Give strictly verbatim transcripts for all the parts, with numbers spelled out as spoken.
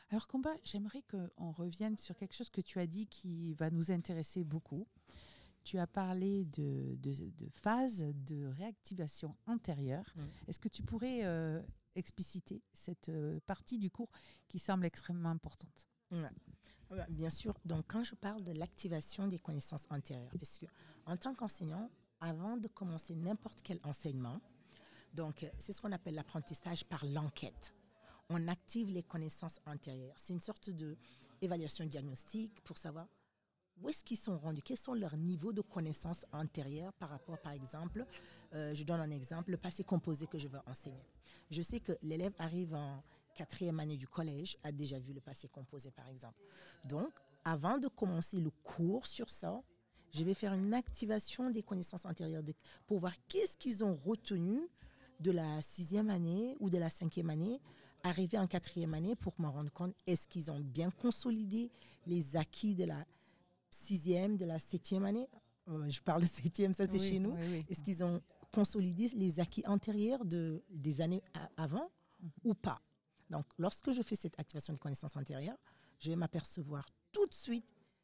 Alors Comba, j'aimerais qu'on revienne sur quelque chose que tu as dit qui va nous intéresser beaucoup. Tu as parlé de, de, de phase de réactivation antérieure. Mmh. Est-ce que tu pourrais euh, expliciter cette euh, partie du cours qui semble extrêmement importante? Ouais. Bien sûr. Donc, quand je parle de l'activation des connaissances antérieures, parce que en tant qu'enseignant, avant de commencer n'importe quel enseignement, donc c'est ce qu'on appelle l'apprentissage par l'enquête. On active les connaissances antérieures. C'est une sorte d'évaluation diagnostique pour savoir où est-ce qu'ils sont rendus, quels sont leurs niveaux de connaissances antérieures par rapport, par exemple, euh, je donne un exemple, le passé composé que je veux enseigner. Je sais que l'élève arrive en quatrième année du collège, a déjà vu le passé composé, par exemple. Donc, avant de commencer le cours sur ça, je vais faire une activation des connaissances antérieures de, pour voir qu'est-ce qu'ils ont retenu de la sixième année ou de la cinquième année, arriver en quatrième année pour me rendre compte, est-ce qu'ils ont bien consolidé les acquis de la sixième, de la septième année, euh, je parle de septième, ça c'est oui, chez nous. Oui, oui. Est-ce qu'ils ont consolidé les acquis antérieurs de, des années a- avant mm-hmm. ou pas? Donc, lorsque je fais cette activation de connaissances antérieures, je vais m'apercevoir tout de suite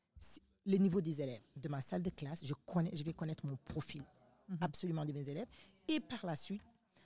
le niveau des élèves. De ma salle de classe, je, connais, je vais connaître mon profil mm-hmm. absolument de mes élèves. Et par la suite,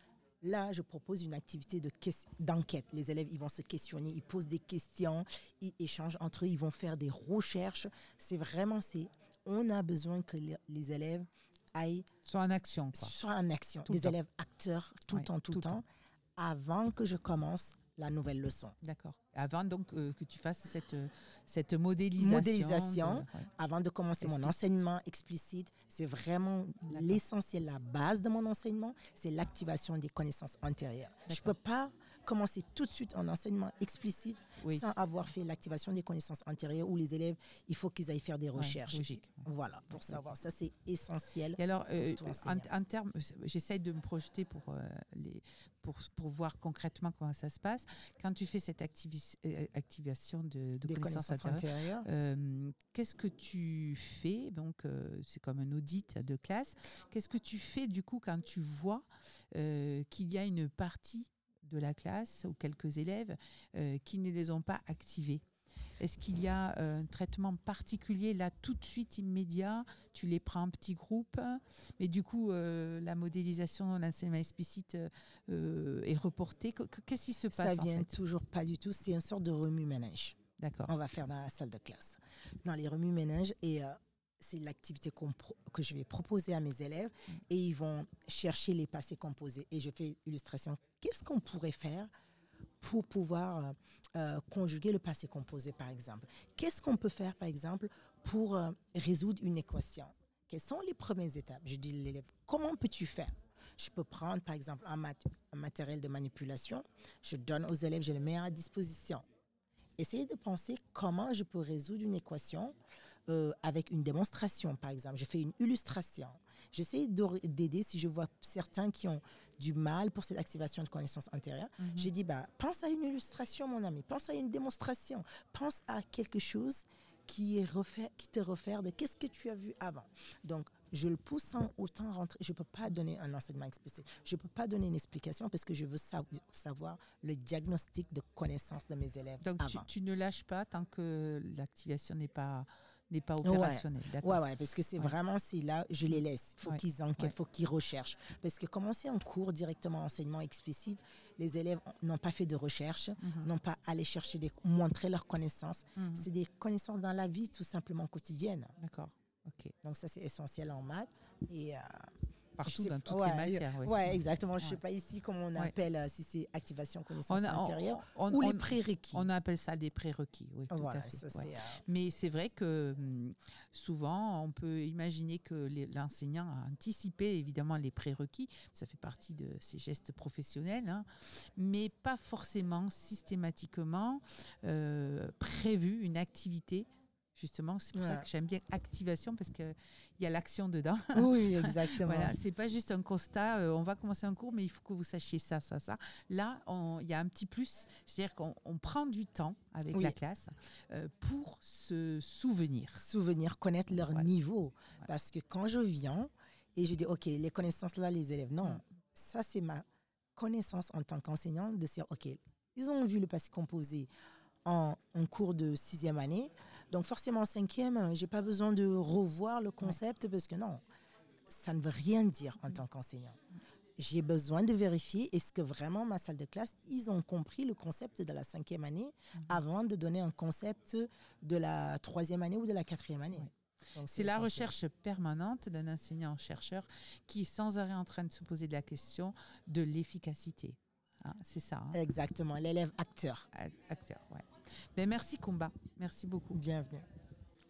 là, je propose une activité de, d'enquête. Les élèves, ils vont se questionner, ils posent des questions, ils échangent entre eux, ils vont faire des recherches. C'est vraiment, c'est, on a besoin que les, les élèves aillent... Soient en action. Quoi. Soient en action. Tout des élèves acteurs tout le ouais, temps, tout, tout le temps, temps, avant que je commence la nouvelle leçon. D'accord. Avant donc euh, que tu fasses cette, cette modélisation. Modélisation, de, ouais. avant de commencer explicite. Mon enseignement explicite, c'est vraiment D'accord. l'essentiel, la base de mon enseignement, c'est l'activation des connaissances antérieures. D'accord. Je ne peux pas commencer tout de suite un enseignement explicite oui. sans avoir fait l'activation des connaissances antérieures où les élèves, il faut qu'ils aillent faire des recherches. Ouais, logique. Voilà, pour okay. savoir. Ça, c'est essentiel. Et alors, euh, en, en termes, j'essaye de me projeter pour, euh, les, pour, pour voir concrètement comment ça se passe. Quand tu fais cette activi- euh, activation de, de connaissances, connaissances antérieures, euh, qu'est-ce que tu fais? Donc, euh, c'est comme un audit de classe. Qu'est-ce que tu fais du coup quand tu vois euh, qu'il y a une partie de la classe ou quelques élèves euh, qui ne les ont pas activés? Est-ce qu'il y a euh, un traitement particulier là tout de suite immédiat? Tu les prends en petits groupes, mais du coup euh, la modélisation, l'enseignement explicite euh, est reportée. Qu'est-ce qui se passe? Ça vient en fait toujours pas du tout. C'est une sorte de remue-ménage. D'accord. On va faire dans la salle de classe, dans les remue-ménages et euh, c'est l'activité qu'on pro- que je vais proposer à mes élèves mmh. et ils vont chercher les passés composés. Et je fais illustration. Qu'est-ce qu'on pourrait faire pour pouvoir euh, conjuguer le passé composé, par exemple? Qu'est-ce qu'on peut faire, par exemple, pour euh, résoudre une équation? Quelles sont les premières étapes? Je dis à l'élève, comment peux-tu faire? Je peux prendre, par exemple, un, mat- un matériel de manipulation. Je donne aux élèves, je le mets à disposition. Essayez de penser comment je peux résoudre une équation euh, avec une démonstration, par exemple. Je fais une illustration. J'essaie d'aider si je vois certains qui ont du mal pour cette activation de connaissances antérieures. Mm-hmm. Je dis, bah, pense à une illustration, mon ami. Pense à une démonstration. Pense à quelque chose qui, est refait, qui te refère de qu'est-ce que tu as vu avant. Donc, je le pousse sans autant rentrer. Je ne peux pas donner un enseignement explicite. Je ne peux pas donner une explication parce que je veux sa- savoir le diagnostic de connaissances de mes élèves. Donc, avant. Tu, tu ne lâches pas tant que l'activation n'est pas, n'est pas opérationnelle. Oui, ouais, ouais, parce que c'est ouais. vraiment, c'est là, je les laisse. Il faut ouais. qu'ils enquêtent, il ouais. faut qu'ils recherchent. Parce que commencer un cours directement enseignement explicite, les élèves n'ont pas fait de recherche, mm-hmm. n'ont pas allé chercher, des, montrer leurs connaissances. Mm-hmm. C'est des connaissances dans la vie tout simplement quotidienne. D'accord. Okay. Donc ça, c'est essentiel en maths. Et, euh, Partout sais, dans toutes ouais, les matières. Oui, ouais, exactement. Ouais. Je ne sais pas ici comment on ouais. appelle, euh, si c'est activation connaissance on a, antérieure on, on, ou on, les prérequis. On appelle ça des prérequis, oui, tout voilà, à fait. Ça, ouais. c'est, euh... Mais c'est vrai que hum, souvent, on peut imaginer que les, l'enseignant a anticipé évidemment les prérequis. Ça fait partie de ses gestes professionnels, hein, mais pas forcément systématiquement euh, prévu une activité. Justement, c'est pour ouais. ça que j'aime bien activation parce qu'il y a l'action dedans. Oui, exactement. Voilà, c'est pas juste un constat, euh, on va commencer un cours, mais il faut que vous sachiez ça, ça, ça. Là, il y a un petit plus, c'est-à-dire qu'on on prend du temps avec oui. la classe euh, pour se souvenir. Souvenir, connaître leur voilà. niveau. Voilà. Parce que quand je viens et je dis, OK, les connaissances là, les élèves, non, mm. ça c'est ma connaissance en tant qu'enseignant de dire, OK, ils ont vu le passé composé en, en cours de sixième année. Donc forcément, en cinquième, je n'ai pas besoin de revoir le concept ouais. parce que non, ça ne veut rien dire en tant qu'enseignant. J'ai besoin de vérifier est-ce que vraiment ma salle de classe, ils ont compris le concept de la cinquième année mmh. avant de donner un concept de la troisième année ou de la quatrième année. Ouais. Donc, c'est, c'est la recherche permanente d'un enseignant-chercheur qui est sans arrêt en train de se poser de la question de l'efficacité. Ah, c'est ça. Hein. Exactement, l'élève acteur. Acteur, ouais. Mais merci Kumba, merci beaucoup. Bienvenue.